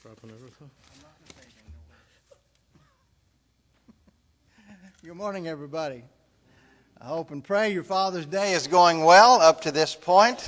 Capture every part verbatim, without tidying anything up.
dropping everything. Good morning, everybody. I hope and pray your Father's Day is going well up to this point.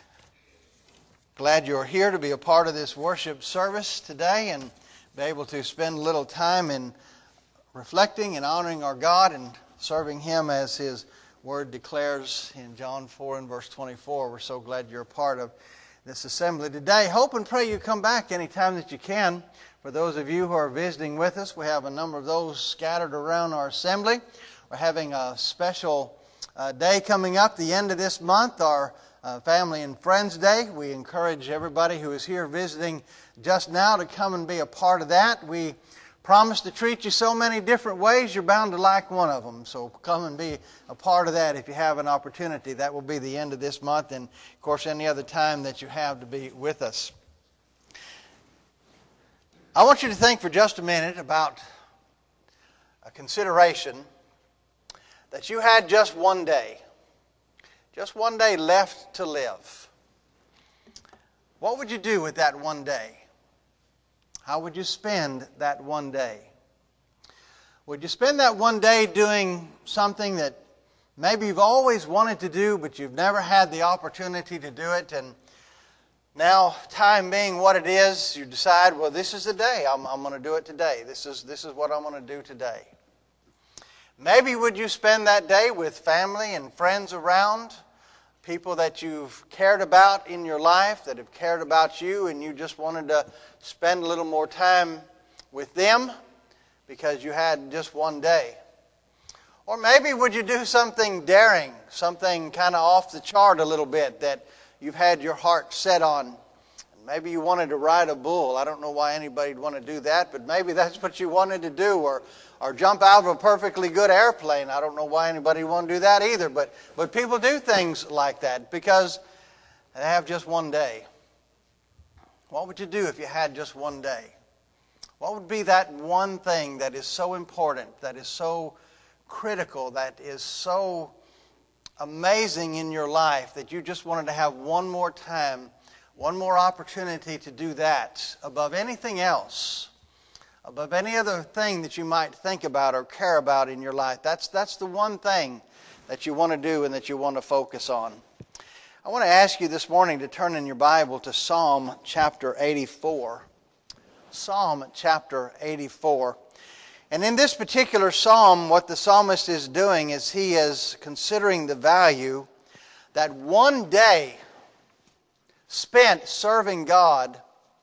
Glad you're here to be a part of this worship service today and be able to spend a little time in reflecting and honoring our God and serving Him as His Word declares in John four and verse twenty-four. We're so glad you're a part of this assembly today. Hope and pray you come back anytime that you can. For those of you who are visiting with us, we have a number of those scattered around our assembly. We're having a special uh, day coming up the end of this month, our uh, Family and Friends Day. We encourage everybody who is here visiting just now to come and be a part of that. We promise to treat you so many different ways, you're bound to like one of them. So come and be a part of that if you have an opportunity. That will be the end of this month and, of course, any other time that you have to be with us. I want you to think for just a minute about a consideration that you had just one day, just one day left to live. What would you do with that one day? How would you spend that one day? Would you spend that one day doing something that maybe you've always wanted to do, but you've never had the opportunity to do it, and now, time being what it is, you decide, well, this is the day. I'm, I'm going to do it today. This is, this is what I'm going to do today. Maybe would you spend that day with family and friends around, people that you've cared about in your life, that have cared about you, and you just wanted to spend a little more time with them because you had just one day. Or maybe would you do something daring, something kind of off the chart a little bit that you've had your heart set on. Maybe you wanted to ride a bull. I don't know why anybody would want to do that, but maybe that's what you wanted to do. Or or jump out of a perfectly good airplane. I don't know why anybody would want to do that either. But, but people do things like that because they have just one day. What would you do if you had just one day? What would be that one thing that is so important, that is so critical, that is so amazing in your life that you just wanted to have one more time, one more opportunity to do that above anything else, above any other thing that you might think about or care about in your life? That's, that's the one thing that you want to do and that you want to focus on. I want to ask you this morning to turn in your Bible to Psalm chapter eighty-four. Psalm chapter eighty-four. And in this particular psalm, what the psalmist is doing is he is considering the value that one day spent serving God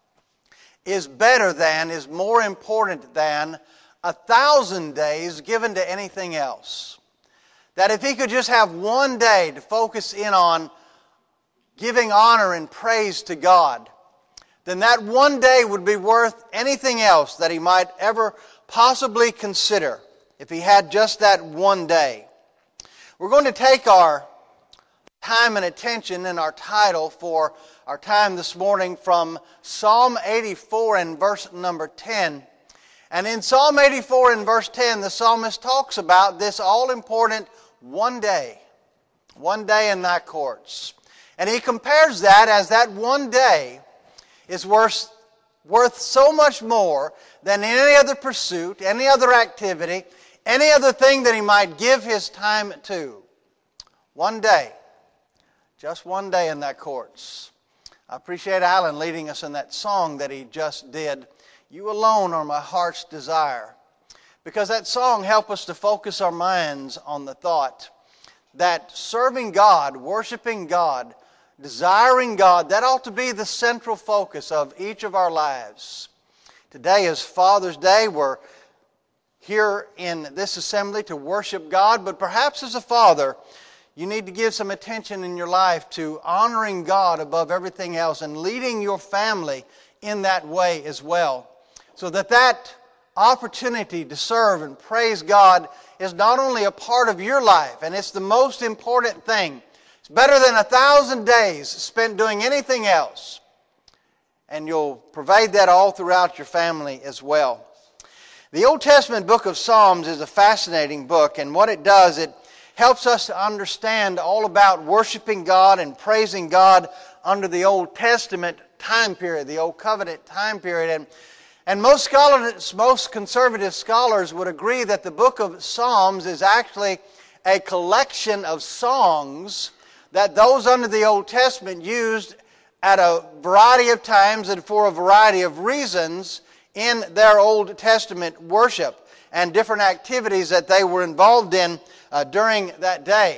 is better than, is more important than a thousand days given to anything else. That if he could just have one day to focus in on giving honor and praise to God, then that one day would be worth anything else that he might ever possibly consider if he had just that one day. We're going to take our time and attention and our title for our time this morning from Psalm eighty-four and verse number ten. And in Psalm eighty-four and verse ten, the psalmist talks about this all-important one day. One day in thy courts. And he compares that as that one day is worth worth so much more than any other pursuit, any other activity, any other thing that he might give his time to. One day. Just one day in that courts. I appreciate Alan leading us in that song that he just did. You alone are my heart's desire. Because that song helps us to focus our minds on the thought that serving God, worshiping God, desiring God, that ought to be the central focus of each of our lives. Today is Father's Day. We're here in this assembly to worship God, but perhaps as a father, you need to give some attention in your life to honoring God above everything else and leading your family in that way as well. So that that opportunity to serve and praise God is not only a part of your life, and it's the most important thing. It's better than a thousand days spent doing anything else. And you'll pervade that all throughout your family as well. The Old Testament book of Psalms is a fascinating book, and what it does, it helps us to understand all about worshiping God and praising God under the Old Testament time period, the Old Covenant time period. And, and most scholars, most conservative scholars would agree that the book of Psalms is actually a collection of songs that those under the Old Testament used at a variety of times and for a variety of reasons in their Old Testament worship and different activities that they were involved in uh, during that day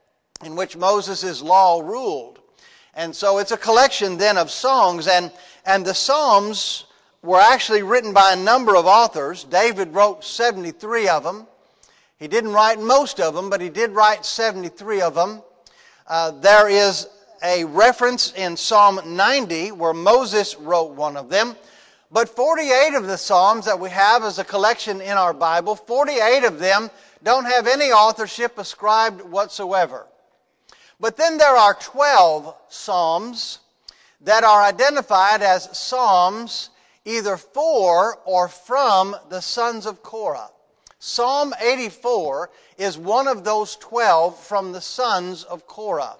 in which Moses' law ruled. And so it's a collection then of songs, and, and the Psalms were actually written by a number of authors. David wrote seventy-three of them. He didn't write most of them, but he did write seventy-three of them. Uh, there is a reference in Psalm ninety where Moses wrote one of them. But forty-eight of the Psalms that we have as a collection in our Bible, forty-eight of them don't have any authorship ascribed whatsoever. But then there are twelve Psalms that are identified as Psalms either for or from the sons of Korah. Psalm eighty-four is one of those twelve from the sons of Korah.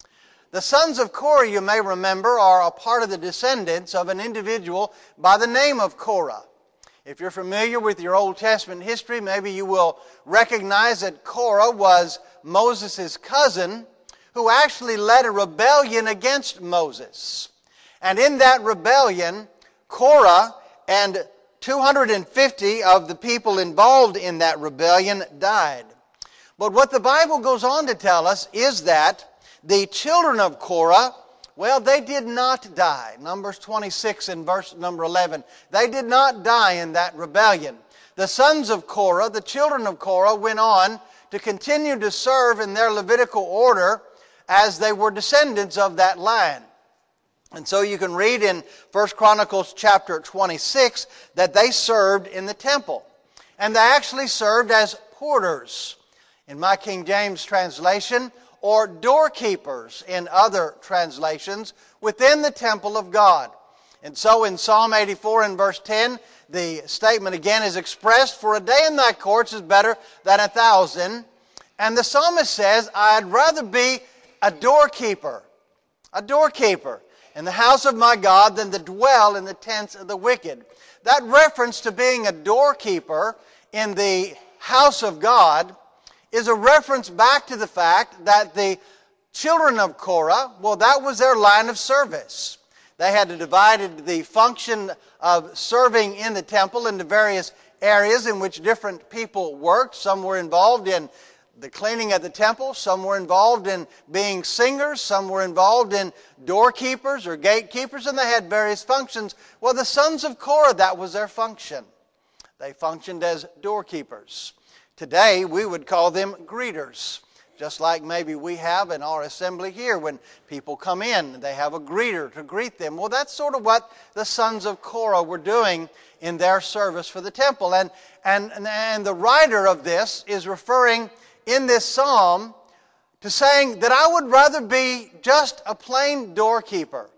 The sons of Korah, you may remember, are a part of the descendants of an individual by the name of Korah. If you're familiar with your Old Testament history, maybe you will recognize that Korah was Moses' cousin who actually led a rebellion against Moses. And in that rebellion, Korah and two hundred fifty of the people involved in that rebellion died. But what the Bible goes on to tell us is that the children of Korah, well, they did not die. Numbers twenty-six and verse number eleven. They did not die in that rebellion. The sons of Korah, the children of Korah, went on to continue to serve in their Levitical order as they were descendants of that line. And so you can read in First Chronicles chapter twenty-six that they served in the temple. And they actually served as porters in my King James translation, or doorkeepers in other translations within the temple of God. And so in Psalm eighty-four and verse ten, the statement again is expressed, "For a day in thy courts is better than a thousand." And the psalmist says, "I'd rather be a doorkeeper, a doorkeeper in the house of my God than to dwell in the tents of the wicked." That reference to being a doorkeeper in the house of God is a reference back to the fact that the children of Korah, well, that was their line of service. They had divided the function of serving in the temple into various areas in which different people worked. Some were involved in the cleaning of the temple. Some were involved in being singers. Some were involved in doorkeepers or gatekeepers, and they had various functions. Well, the sons of Korah, that was their function. They functioned as doorkeepers. Today, we would call them greeters, just like maybe we have in our assembly here. When people come in, they have a greeter to greet them. Well, that's sort of what the sons of Korah were doing in their service for the temple. And, and, and the writer of this is referring in this psalm to saying that I would rather be just a plain doorkeeper.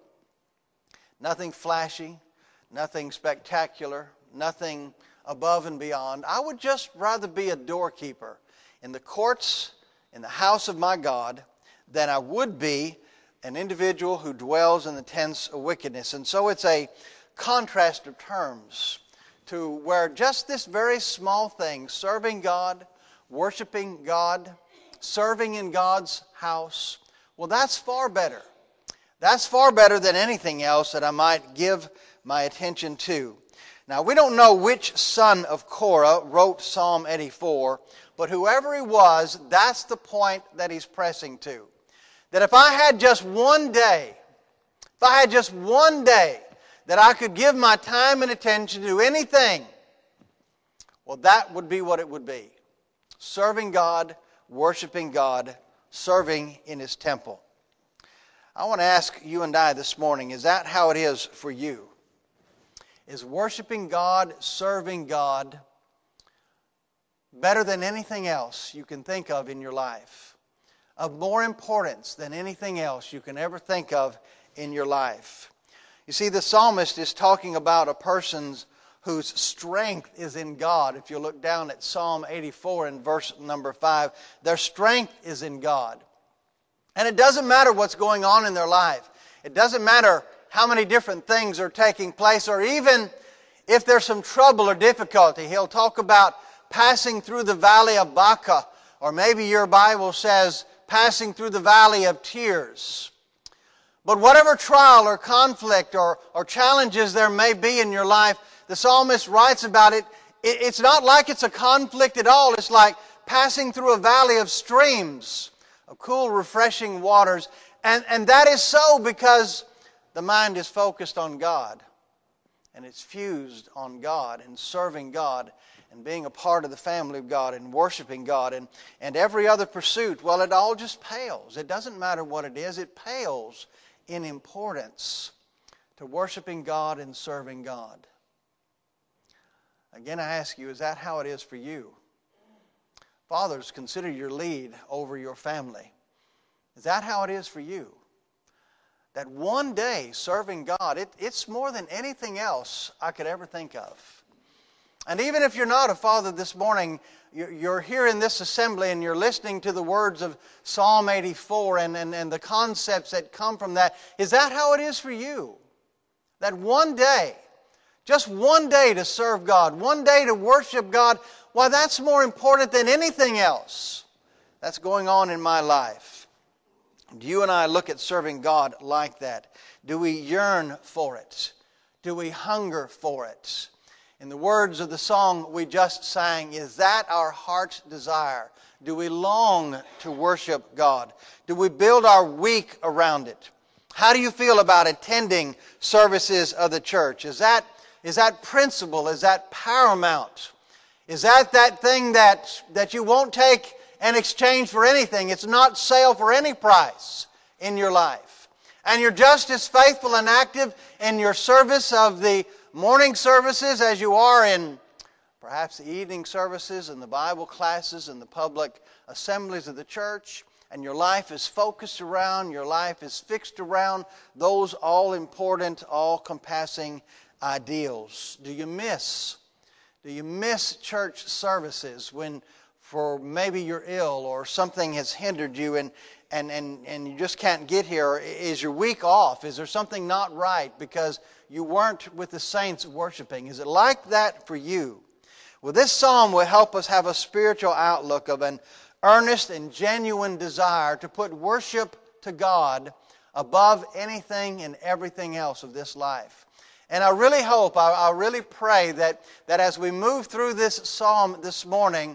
Nothing flashy, nothing spectacular, nothing above and beyond. I would just rather be a doorkeeper in the courts, in the house of my God, than I would be an individual who dwells in the tents of wickedness. And so it's a contrast of terms to where just this very small thing, serving God, worshiping God, serving in God's house, well, that's far better. That's far better than anything else that I might give my attention to. Now, we don't know which son of Korah wrote Psalm eighty-four, but whoever he was, that's the point that he's pressing to. That if I had just one day, if I had just one day that I could give my time and attention to anything, well, that would be what it would be. Serving God, worshiping God, serving in His temple. I want to ask you and I this morning, is that how it is for you? Is worshiping God, serving God, better than anything else you can think of in your life? Of more importance than anything else you can ever think of in your life? You see, the psalmist is talking about a person's whose strength is in God. If you look down at Psalm eighty-four and verse number five, their strength is in God. And it doesn't matter what's going on in their life. It doesn't matter how many different things are taking place, or even if there's some trouble or difficulty. He'll talk about passing through the valley of Baca, or maybe your Bible says passing through the valley of tears. But whatever trial or conflict or, or challenges there may be in your life, the psalmist writes about it. it. It's not like it's a conflict at all. It's like passing through a valley of streams, of cool, refreshing waters. And, and that is so because the mind is focused on God. And it's fused on God and serving God and being a part of the family of God and worshiping God. And, and every other pursuit, well, it all just pales. It doesn't matter what it is. It pales in importance to worshiping God and serving God. Again, I ask you, is that how it is for you? Fathers, consider your lead over your family. Is that how it is for you? That one day serving God, it, it's more than anything else I could ever think of. And even if you're not a father this morning, you're, you're here in this assembly and you're listening to the words of Psalm eighty-four and, and, and the concepts that come from that. Is that how it is for you? That one day, just one day to serve God, one day to worship God, why, that's more important than anything else that's going on in my life. Do you and I look at serving God like that? Do we yearn for it? Do we hunger for it? In the words of the song we just sang, is that our heart's desire? Do we long to worship God? Do we build our week around it? How do you feel about attending services of the church? Is that, is that principle? Is that paramount? Is that that thing that, that you won't take in exchange for anything? It's not sale for any price in your life. And you're just as faithful and active in your service of the morning services as you are in perhaps the evening services and the Bible classes and the public assemblies of the church. And your life is focused around, your life is fixed around those all-important, all-compassing ideals. Do you miss, do you miss church services when for maybe you're ill or something has hindered you and, and, and, and you just can't get here? Is your week off? Is there something not right because you weren't with the saints worshiping? Is it like that for you? Well, this psalm will help us have a spiritual outlook of an earnest and genuine desire to put worship to God above anything and everything else of this life. And I really hope, I, I really pray that, that as we move through this psalm this morning,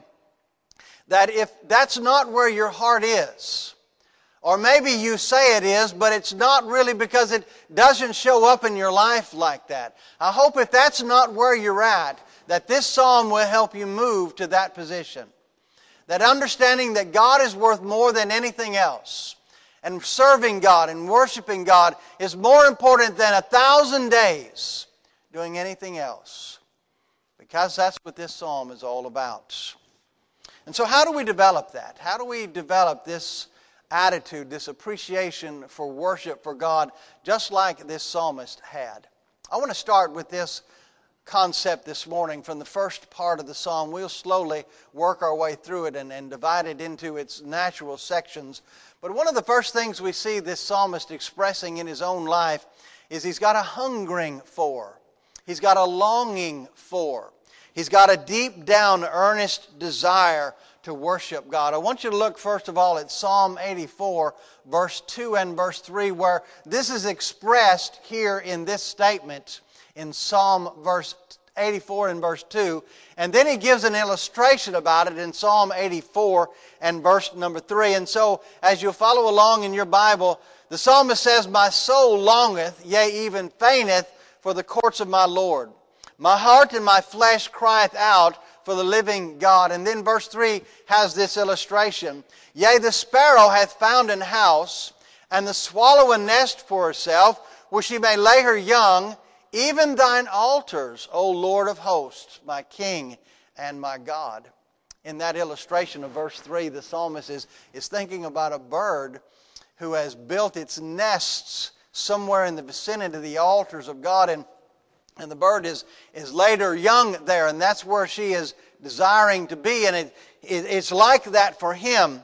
that if that's not where your heart is, or maybe you say it is, but it's not really because it doesn't show up in your life like that. I hope if that's not where you're at, that this psalm will help you move to that position. That understanding that God is worth more than anything else. And serving God and worshiping God is more important than a thousand days doing anything else. Because that's what this psalm is all about. And so how do we develop that? How do we develop this attitude, this appreciation for worship for God, just like this psalmist had? I want to start with this concept this morning from the first part of the psalm. We'll slowly work our way through it and, and divide it into its natural sections. But one of the first things we see this psalmist expressing in his own life is he's got a hungering for. He's got a longing for. He's got a deep down earnest desire to worship God. I want you to look first of all at Psalm eighty-four, verse two and verse three, where this is expressed here in this statement in Psalm verse eighty-four and verse two. And then he gives an illustration about it in Psalm eighty-four and verse number three. And so as you follow along in your Bible, the psalmist says, "My soul longeth, yea, even fainteth, for the courts of my Lord. My heart and my flesh crieth out for the living God." And then verse three has this illustration. "Yea, the sparrow hath found an house, and the swallow a nest for herself, where she may lay her young, even thine altars, O Lord of hosts, my King and my God." In that illustration of verse three, the psalmist is, is thinking about a bird who has built its nests somewhere in the vicinity of the altars of God, and And the bird is, is laid her young there, and that's where she is desiring to be. And it, it, it's like that for him.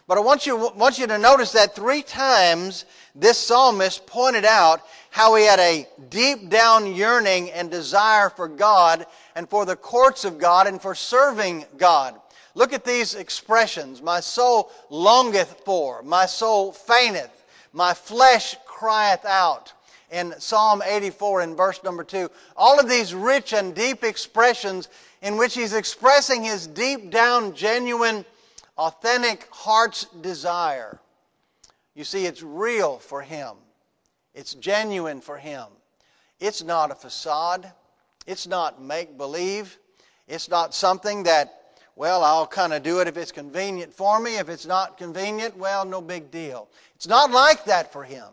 But I want you, want you to notice that three times this psalmist pointed out how he had a deep down yearning and desire for God and for the courts of God and for serving God. Look at these expressions. My soul longeth for, my soul fainteth, my flesh crieth out. In Psalm eighty-four in verse number two. All of these rich and deep expressions in which he's expressing his deep down, genuine, authentic heart's desire. You see, it's real for him. It's genuine for him. It's not a facade. It's not make-believe. It's not something that, well, I'll kind of do it if it's convenient for me. If it's not convenient, well, no big deal. It's not like that for him.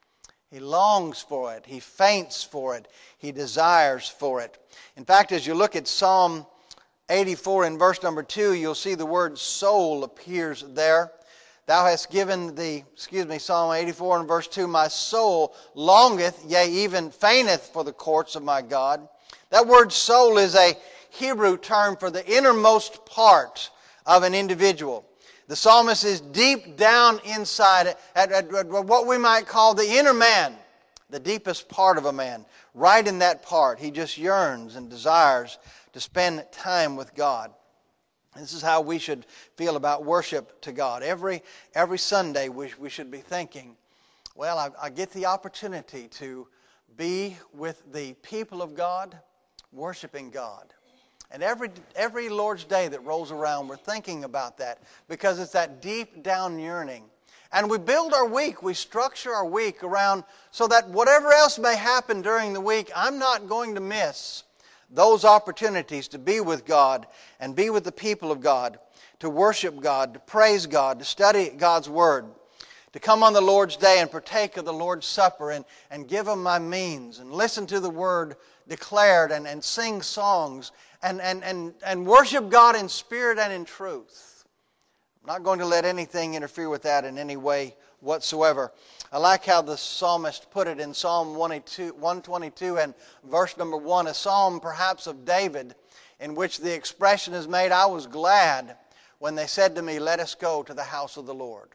He longs for it. He faints for it. He desires for it. In fact, as you look at Psalm eighty-four in verse number two, you'll see the word soul appears there. Thou hast given the, excuse me, Psalm eighty-four in verse two, my soul longeth, yea, even fainteth for the courts of my God. That word soul is a Hebrew term for the innermost part of an individual. The psalmist is deep down inside at, at, at what we might call the inner man, the deepest part of a man. Right in that part, he just yearns and desires to spend time with God. This is how we should feel about worship to God. Every, every Sunday we, we should be thinking, well, I, I get the opportunity to be with the people of God, worshiping God. And every every Lord's Day that rolls around, we're thinking about that because it's that deep down yearning. And we build our week, we structure our week around so that whatever else may happen during the week, I'm not going to miss those opportunities to be with God and be with the people of God, to worship God, to praise God, to study God's Word, to come on the Lord's Day and partake of the Lord's Supper and, and give Him my means and listen to the Word declared and, and sing songs and, and, and, and worship God in spirit and in truth. I'm not going to let anything interfere with that in any way whatsoever. I like how the psalmist put it in Psalm one twenty-two and verse number one, a psalm perhaps of David in which the expression is made, I was glad when they said to me, let us go to the house of the Lord.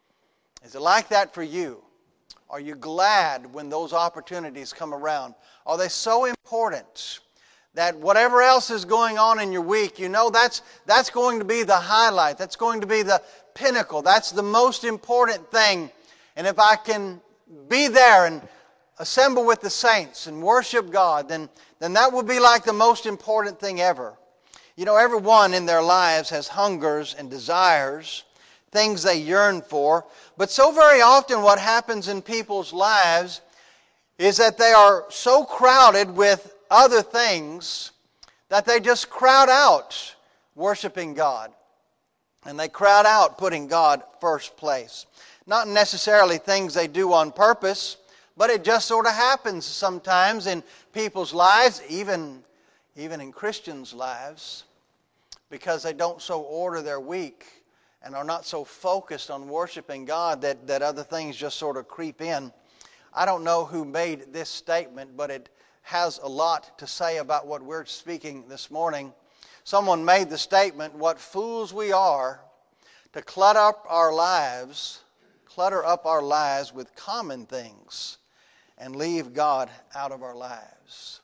Is it like that for you? Are you glad when those opportunities come around? Are they so important that whatever else is going on in your week, you know that's, that's going to be the highlight. That's going to be the pinnacle. That's the most important thing. And if I can be there and assemble with the saints and worship God, then, then that will be like the most important thing ever. You know, everyone in their lives has hungers and desires, things they yearn for. But so very often what happens in people's lives is that they are so crowded with other things that they just crowd out worshiping God. And they crowd out putting God first place. Not necessarily things they do on purpose, but it just sort of happens sometimes in people's lives, even, even in Christians' lives, because they don't so order their week and are not so focused on worshiping God that, that other things just sort of creep in. I don't know who made this statement, but it has a lot to say about what we're speaking this morning. Someone made the statement, what fools we are to clutter up our lives, clutter up our lives with common things and leave God out of our lives.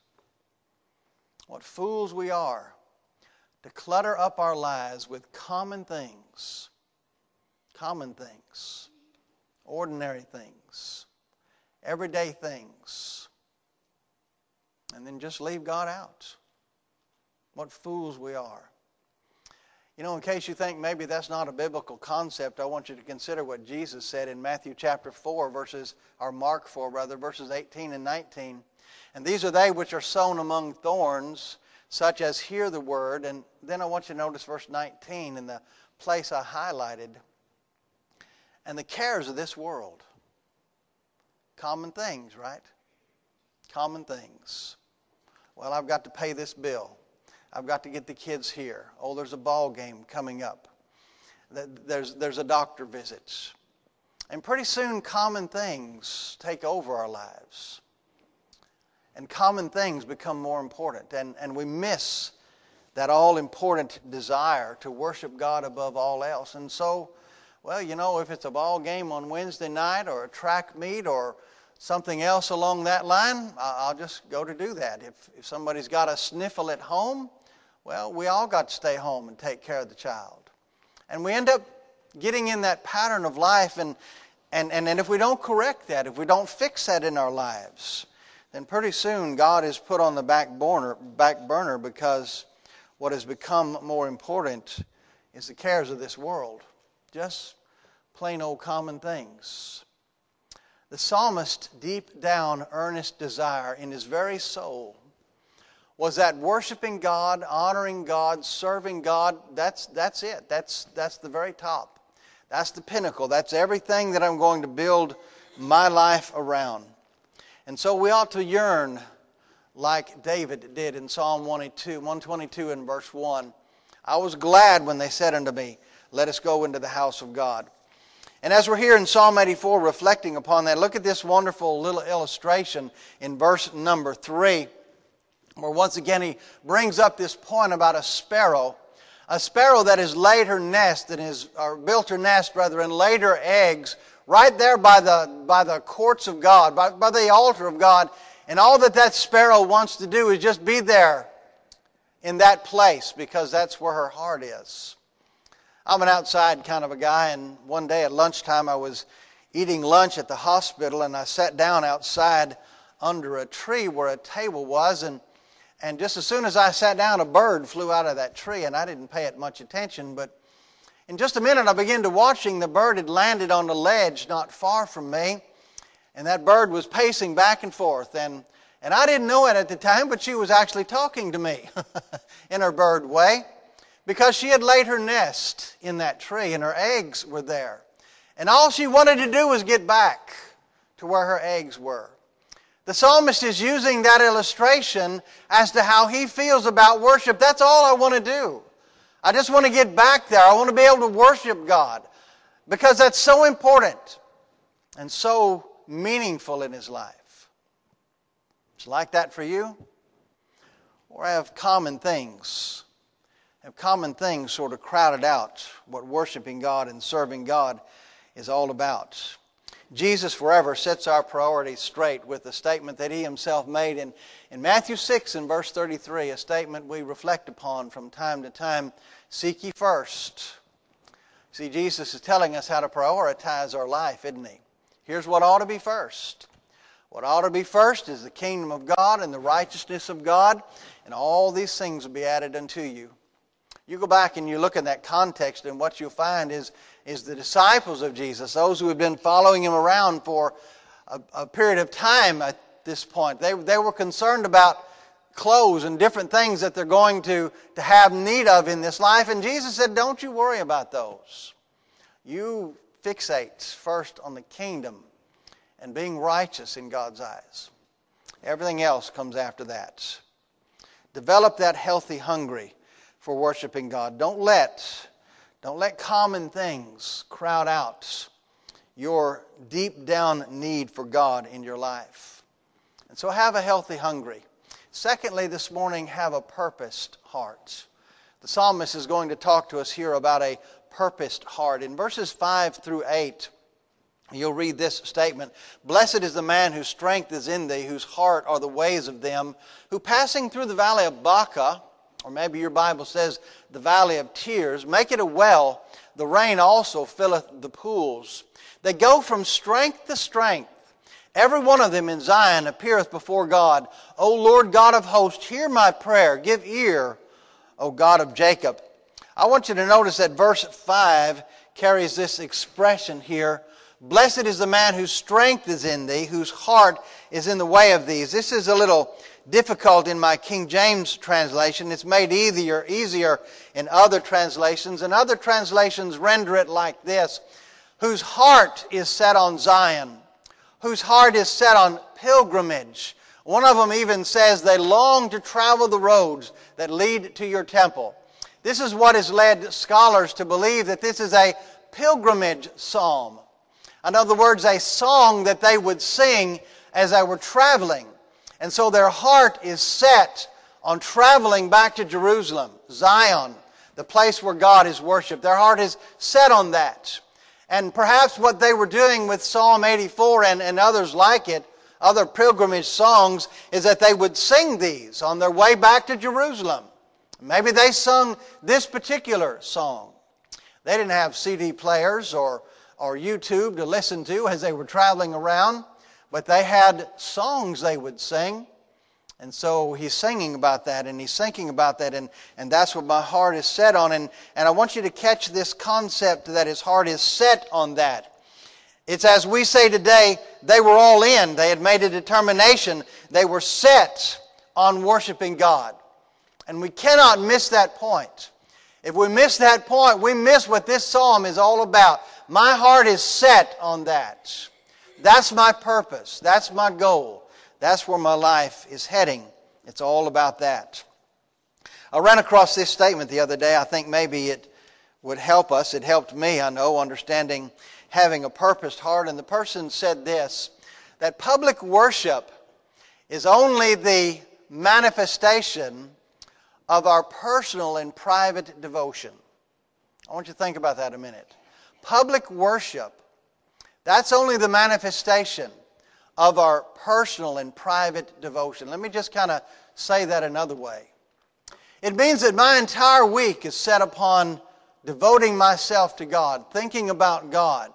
What fools we are to clutter up our lives with common things, common things, ordinary things, everyday things, and then just leave God out. What fools we are. You know, in case you think maybe that's not a biblical concept, I want you to consider what Jesus said in Matthew chapter four, verses, or Mark four rather, verses eighteen and nineteen. And these are they which are sown among thorns, such as hear the word. And then I want you to notice verse nineteen in the place I highlighted. And the cares of this world. Common things, right? Common things. Well, I've got to pay this bill. I've got to get the kids here. Oh, there's a ball game coming up. There's, there's a doctor visit. And pretty soon common things take over our lives. And common things become more important. And, and we miss that all-important desire to worship God above all else. And so Well, you know, if it's a ball game on Wednesday night or a track meet or something else along that line, I'll just go to do that. If, if somebody's got a sniffle at home, well, we all got to stay home and take care of the child. And we end up getting in that pattern of life, and, and, and, and if we don't correct that, if we don't fix that in our lives, then pretty soon God is put on the back burner, back burner because what has become more important is the cares of this world. Just plain old common things. The psalmist's deep down earnest desire in his very soul was that worshiping God, honoring God, serving God, that's, that's it. That's, that's the very top. That's the pinnacle. That's everything that I'm going to build my life around. And so we ought to yearn like David did in Psalm one twenty-two and verse one. I was glad when they said unto me, let us go into the house of God. And as we're here in Psalm eighty-four reflecting upon that, look at this wonderful little illustration in verse number three, where once again he brings up this point about a sparrow. A sparrow that has laid her nest, and is, or built her nest rather, and laid her eggs right there by the, by the courts of God, by, by the altar of God. And all that that sparrow wants to do is just be there in that place because that's where her heart is. I'm an outside kind of a guy, and one day at lunchtime I was eating lunch at the hospital, and I sat down outside under a tree where a table was, and, and just as soon as I sat down, a bird flew out of that tree, and I didn't pay it much attention, but in just a minute I began to watching. The bird had landed on the ledge not far from me, and that bird was pacing back and forth, and, and I didn't know it at the time, but she was actually talking to me in her bird way. Because she had laid her nest in that tree and her eggs were there. And all she wanted to do was get back to where her eggs were. The psalmist is using that illustration as to how he feels about worship. That's all I want to do. I just want to get back there. I want to be able to worship God. Because that's so important and so meaningful in his life. It's like that for you? Or I have common things. Have common things sort of crowded out what worshiping God and serving God is all about. Jesus forever sets our priorities straight with the statement that he himself made in, in Matthew six and verse thirty-three, a statement we reflect upon from time to time. Seek ye first. See, Jesus is telling us how to prioritize our life, isn't he? Here's what ought to be first. What ought to be first is the kingdom of God and the righteousness of God, and all these things will be added unto you. You go back and you look in that context, and what you'll find is, is the disciples of Jesus, those who have been following him around for a, a period of time at this point. They, they were concerned about clothes and different things that they're going to, to have need of in this life. And Jesus said, don't you worry about those. You fixate first on the kingdom and being righteous in God's eyes. Everything else comes after that. Develop that healthy hungry for worshiping God. Don't let, don't let common things crowd out your deep down need for God in your life. And so have a healthy hungry. Secondly, this morning, have a purposed heart. The psalmist is going to talk to us here about a purposed heart. In verses five through eight, you'll read this statement. Blessed is the man whose strength is in thee, whose heart are the ways of them, who passing through the valley of Baca, or maybe your Bible says the valley of tears, make it a well, the rain also filleth the pools. They go from strength to strength. Every one of them in Zion appeareth before God. O Lord God of hosts, hear my prayer. Give ear, O God of Jacob. I want you to notice that verse five carries this expression here. Blessed is the man whose strength is in thee, whose heart is in the way of these. This is a little difficult in my King James translation. It's made easier, easier in other translations. And other translations render it like this. Whose heart is set on Zion. Whose heart is set on pilgrimage. One of them even says they long to travel the roads that lead to your temple. This is what has led scholars to believe that this is a pilgrimage psalm. In other words, a song that they would sing as they were traveling. And so their heart is set on traveling back to Jerusalem, Zion, the place where God is worshipped. Their heart is set on that. And perhaps what they were doing with Psalm eighty-four and, and others like it, other pilgrimage songs, is that they would sing these on their way back to Jerusalem. Maybe they sung this particular song. They didn't have C D players or, or YouTube to listen to as they were traveling around, but they had songs they would sing. And so he's singing about that, and he's thinking about that, and, and that's what my heart is set on. And, and I want you to catch this concept that his heart is set on that. It's as we say today, they were all in. They had made a determination. They were set on worshiping God. And we cannot miss that point. If we miss that point, we miss what this psalm is all about. My heart is set on that. That's my purpose. That's my goal. That's where my life is heading. It's all about that. I ran across this statement the other day. I think maybe it would help us. It helped me, I know, understanding having a purposed heart. And the person said this, that public worship is only the manifestation of our personal and private devotion. I want you to think about that a minute. Public worship, that's only the manifestation of our personal and private devotion. Let me just kind of say that another way. It means that my entire week is set upon devoting myself to God, thinking about God,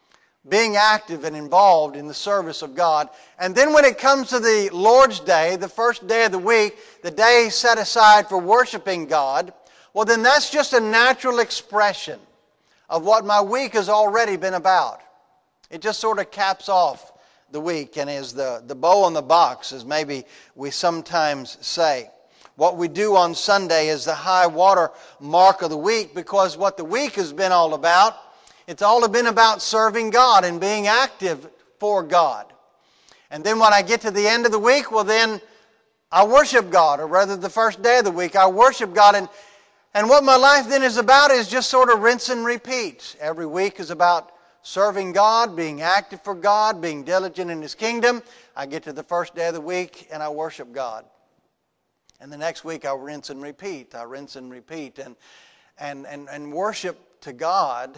being active and involved in the service of God. And then when it comes to the Lord's Day, the first day of the week, the day set aside for worshiping God, well then that's just a natural expression of what my week has already been about. It just sort of caps off the week and is the, the bow on the box, as maybe we sometimes say. What we do on Sunday is the high water mark of the week, because what the week has been all about, it's all been about serving God and being active for God. And then when I get to the end of the week, well then I worship God, or rather the first day of the week, I worship God. And, and what my life then is about is just sort of rinse and repeat. Every week is about serving God, being active for God, being diligent in His kingdom. I get to the first day of the week and I worship God. And the next week I rinse and repeat. I rinse and repeat. And, and, and, and worship to God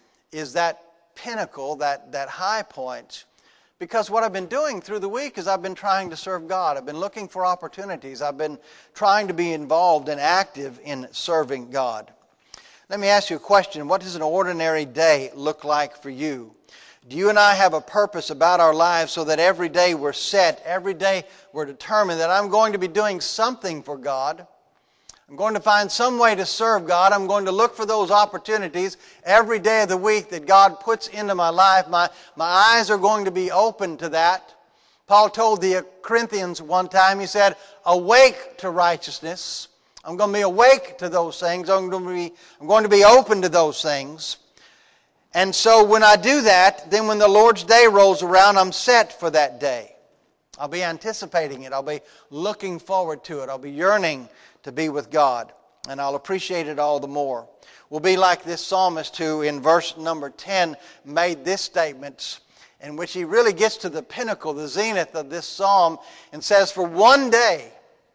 is that pinnacle, that, that high point. Because what I've been doing through the week is I've been trying to serve God. I've been looking for opportunities. I've been trying to be involved and active in serving God. Let me ask you a question. What does an ordinary day look like for you? Do you and I have a purpose about our lives so that every day we're set, every day we're determined that I'm going to be doing something for God? I'm going to find some way to serve God. I'm going to look for those opportunities every day of the week that God puts into my life. My, my eyes are going to be open to that. Paul told the Corinthians one time, he said, awake to righteousness. I'm going to be awake to those things. I'm going to be, I'm going to be open to those things. And so when I do that, then when the Lord's Day rolls around, I'm set for that day. I'll be anticipating it. I'll be looking forward to it. I'll be yearning to be with God. And I'll appreciate it all the more. We'll be like this psalmist who in verse number ten made this statement, in which he really gets to the pinnacle, the zenith of this psalm, and says, for one day,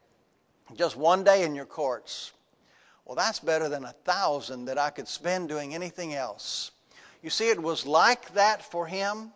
just one day in your courts, well, that's better than a thousand that I could spend doing anything else. You see, it was like that for him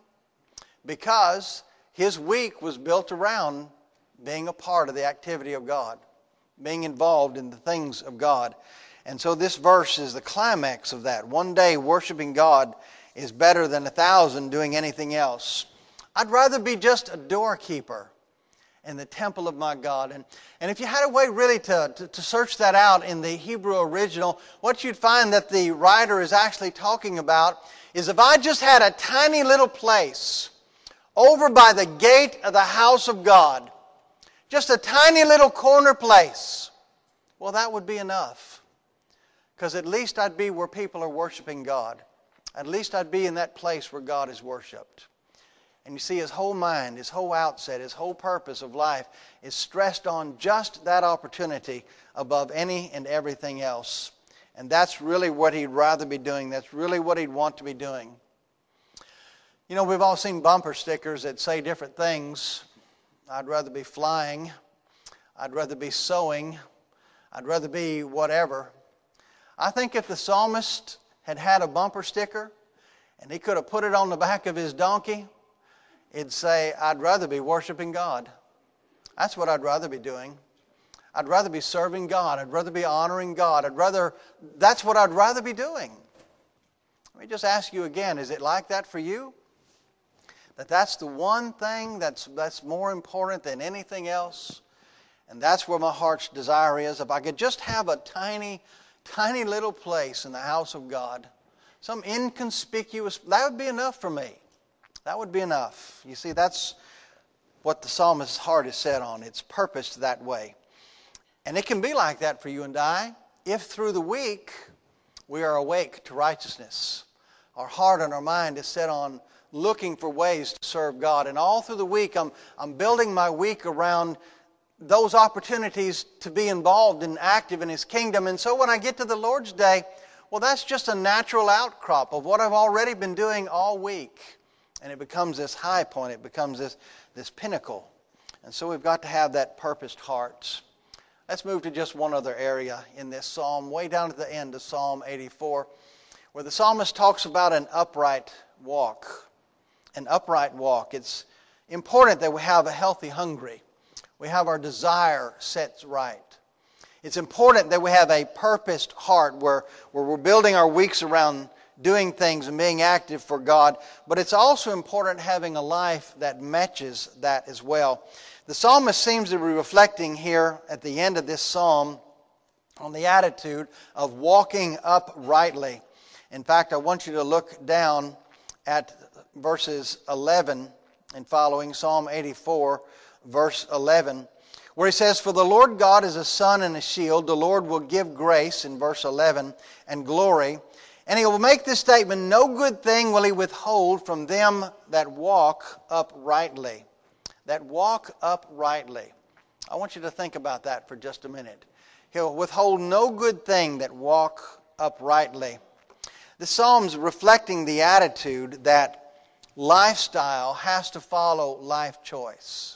because his week was built around being a part of the activity of God, being involved in the things of God. And so this verse is the climax of that. One day worshiping God is better than a thousand doing anything else. I'd rather be just a doorkeeper in the temple of my God. And, and if you had a way really to, to, to search that out in the Hebrew original, what you'd find that the writer is actually talking about is if I just had a tiny little place over by the gate of the house of God, just a tiny little corner place, well, that would be enough. Because at least I'd be where people are worshiping God. At least I'd be in that place where God is worshiped. And you see, his whole mind, his whole outset, his whole purpose of life is stressed on just that opportunity above any and everything else. And that's really what he'd rather be doing. That's really what he'd want to be doing. You know, we've all seen bumper stickers that say different things. I'd rather be flying. I'd rather be sewing. I'd rather be whatever. I think if the psalmist had had a bumper sticker and he could have put it on the back of his donkey, he'd say, I'd rather be worshiping God. That's what I'd rather be doing. I'd rather be serving God. I'd rather be honoring God. I'd rather, that's what I'd rather be doing. Let me just ask you again, is it like that for you? That that's the one thing that's, that's more important than anything else? And that's where my heart's desire is. If I could just have a tiny, tiny little place in the house of God, some inconspicuous, that would be enough for me. That would be enough. You see, that's what the psalmist's heart is set on. It's purposed that way. And it can be like that for you and I if through the week we are awake to righteousness. Our heart and our mind is set on looking for ways to serve God. And all through the week I'm, I'm building my week around those opportunities to be involved and active in His kingdom. And so when I get to the Lord's Day, well, that's just a natural outcrop of what I've already been doing all week. And it becomes this high point. It becomes this, this pinnacle. And so we've got to have that purposed heart. Let's move to just one other area in this psalm, way down at the end of Psalm eighty-four, where the psalmist talks about an upright walk. An upright walk. It's important that we have a healthy hungry. We have our desire set right. It's important that we have a purposed heart where, where we're building our weeks around doing things and being active for God. But it's also important having a life that matches that as well. The psalmist seems to be reflecting here at the end of this psalm on the attitude of walking uprightly. In fact, I want you to look down at verses eleven and following, Psalm eighty-four, verse eleven, where he says, For the Lord God is a sun and a shield. The Lord will give grace, in verse eleven, and glory. And He will make this statement, No good thing will He withhold from them that walk uprightly. That walk uprightly. I want you to think about that for just a minute. He'll withhold no good thing that walk uprightly. The Psalm's reflecting the attitude that lifestyle has to follow life choice.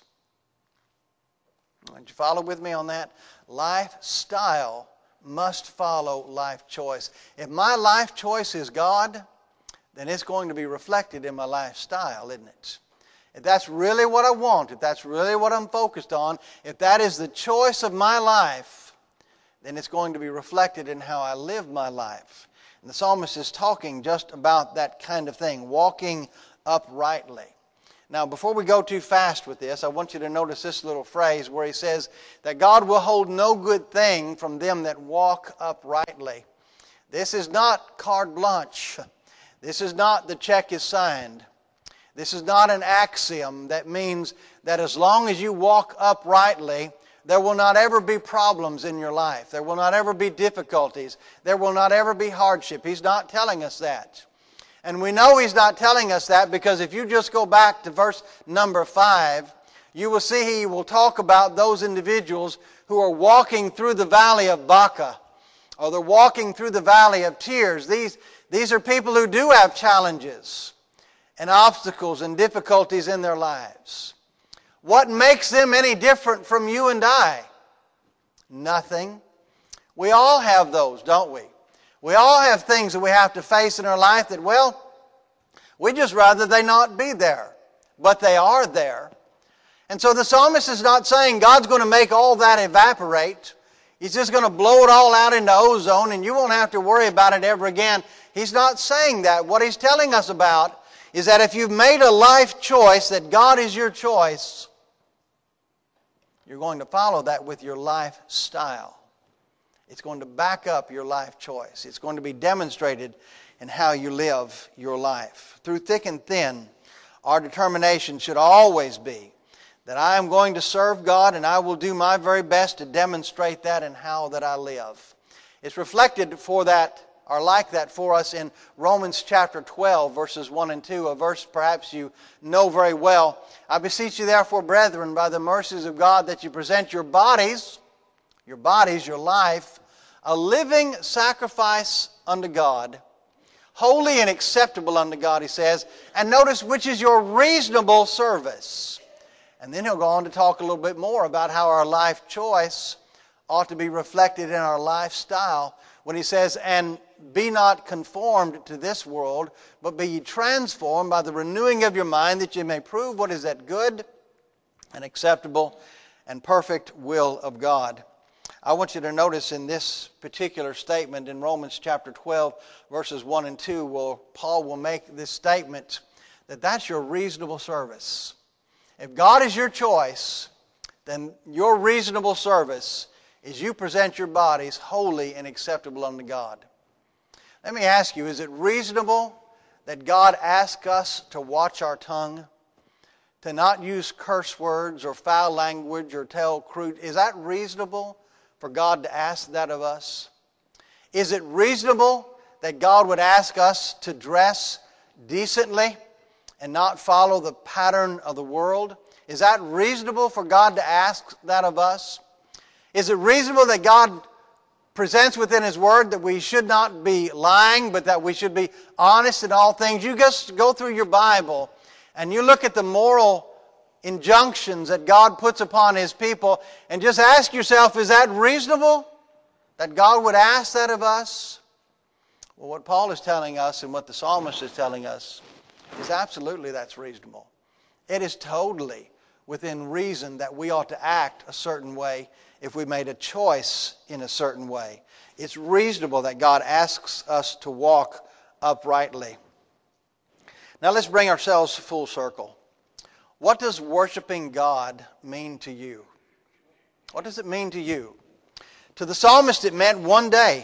Would you follow with me on that? Lifestyle must follow life choice. If my life choice is God, then it's going to be reflected in my lifestyle, isn't it? If that's really what I want, if that's really what I'm focused on, if that is the choice of my life, then it's going to be reflected in how I live my life. And the psalmist is talking just about that kind of thing, walking uprightly. Now, before we go too fast with this, I want you to notice this little phrase where he says that God will hold no good thing from them that walk uprightly. This is not carte blanche. This is not the check is signed. This is not an axiom that means that as long as you walk uprightly, there will not ever be problems in your life. There will not ever be difficulties. There will not ever be hardship. He's not telling us that. And we know He's not telling us that because if you just go back to verse number five, you will see He will talk about those individuals who are walking through the valley of Baca, or they're walking through the valley of tears. These, these are people who do have challenges and obstacles and difficulties in their lives. What makes them any different from you and I? Nothing. We all have those, don't we? We all have things that we have to face in our life that, well, we just rather they not be there. But they are there. And so the psalmist is not saying God's going to make all that evaporate. He's just going to blow it all out into ozone and you won't have to worry about it ever again. He's not saying that. What he's telling us about is that if you've made a life choice, that God is your choice, you're going to follow that with your lifestyle. It's going to back up your life choice. It's going to be demonstrated in how you live your life. Through thick and thin, our determination should always be that I am going to serve God and I will do my very best to demonstrate that in how that I live. It's reflected for that, or like that for us in Romans chapter twelve, verses one and two, a verse perhaps you know very well. I beseech you therefore, brethren, by the mercies of God, that you present your bodies, your bodies, your life, a living sacrifice unto God, holy and acceptable unto God, he says. And notice, which is your reasonable service. And then he'll go on to talk a little bit more about how our life choice ought to be reflected in our lifestyle when he says, and be not conformed to this world, but be ye transformed by the renewing of your mind, that ye may prove what is that good and acceptable and perfect will of God. I want you to notice in this particular statement in Romans chapter twelve, verses one and two, where Paul will make this statement that that's your reasonable service. If God is your choice, then your reasonable service is you present your bodies holy and acceptable unto God. Let me ask you, is it reasonable that God asks us to watch our tongue, to not use curse words or foul language or tell crude? Is that reasonable for God to ask that of us? Is it reasonable that God would ask us to dress decently and not follow the pattern of the world? Is that reasonable for God to ask that of us? Is it reasonable that God presents within His Word that we should not be lying, but that we should be honest in all things? You just go through your Bible and you look at the moral injunctions that God puts upon His people and just ask yourself, is that reasonable that God would ask that of us? Well, what Paul is telling us and what the psalmist is telling us is absolutely that's reasonable. It is totally within reason that we ought to act a certain way if we made a choice in a certain way. It's reasonable that God asks us to walk uprightly. Now let's bring ourselves full circle. What does worshiping God mean to you? What does it mean to you? To the psalmist it meant one day.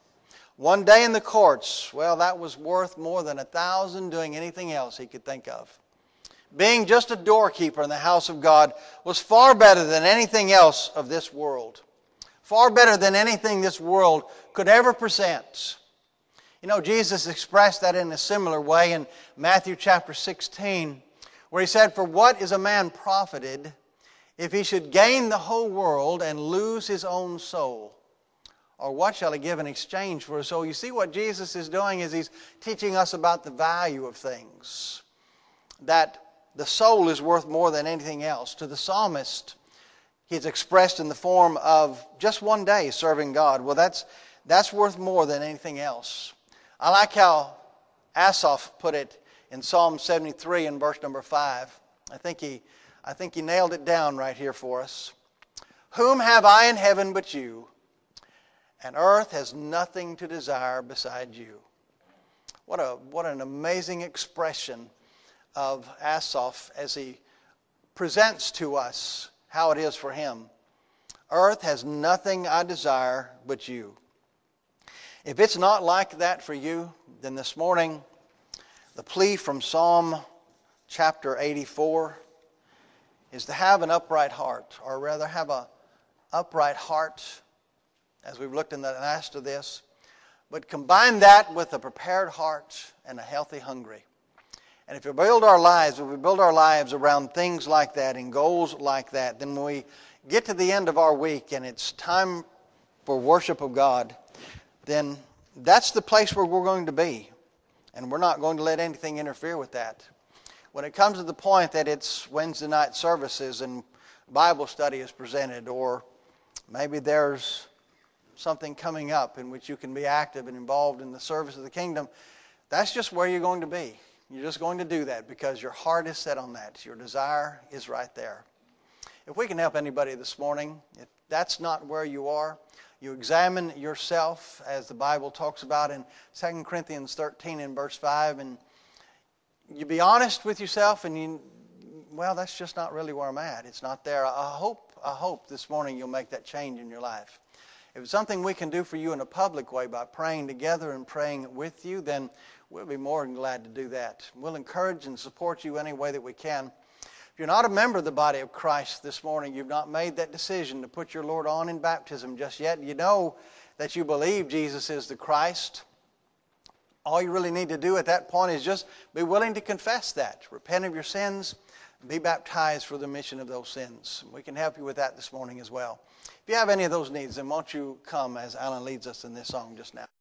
One day in the courts. Well, that was worth more than a thousand doing anything else he could think of. Being just a doorkeeper in the house of God was far better than anything else of this world. Far better than anything this world could ever present. You know, Jesus expressed that in a similar way in Matthew chapter sixteen, where He said, "For what is a man profited if he should gain the whole world and lose his own soul? Or what shall he give in exchange for his soul?" You see, what Jesus is doing is He's teaching us about the value of things. That the soul is worth more than anything else. To the psalmist, he's expressed in the form of just one day serving God. Well, that's, that's worth more than anything else. I like how Asaph put it in Psalm seventy-three in verse number five. I think he, I think he nailed it down right here for us. "Whom have I in heaven but you? And earth has nothing to desire beside you." What a what an amazing expression of Asaph as he presents to us how it is for him. Earth has nothing I desire but you. If it's not like that for you, then this morning the plea from Psalm chapter eighty-four is to have an upright heart, or rather have a upright heart, as we've looked in the last of this, but combine that with a prepared heart and a healthy hungry. And if we build our lives, if we build our lives around things like that and goals like that, then when we get to the end of our week and it's time for worship of God, then that's the place where we're going to be. And we're not going to let anything interfere with that. When it comes to the point that it's Wednesday night services and Bible study is presented, or maybe there's something coming up in which you can be active and involved in the service of the kingdom, that's just where you're going to be. You're just going to do that because your heart is set on that. Your desire is right there. If we can help anybody this morning, if that's not where you are, you examine yourself as the Bible talks about in Second Corinthians thirteen in verse five, and you be honest with yourself and you, well, that's just not really where I'm at. It's not there. I hope, I hope this morning you'll make that change in your life. If it's something we can do for you in a public way by praying together and praying with you, then we'll be more than glad to do that. We'll encourage and support you any way that we can. If you're not a member of the body of Christ this morning, you've not made that decision to put your Lord on in baptism just yet, you know that you believe Jesus is the Christ. All you really need to do at that point is just be willing to confess that. Repent of your sins, and be baptized for the remission of those sins. We can help you with that this morning as well. If you have any of those needs, then won't you come as Alan leads us in this song just now.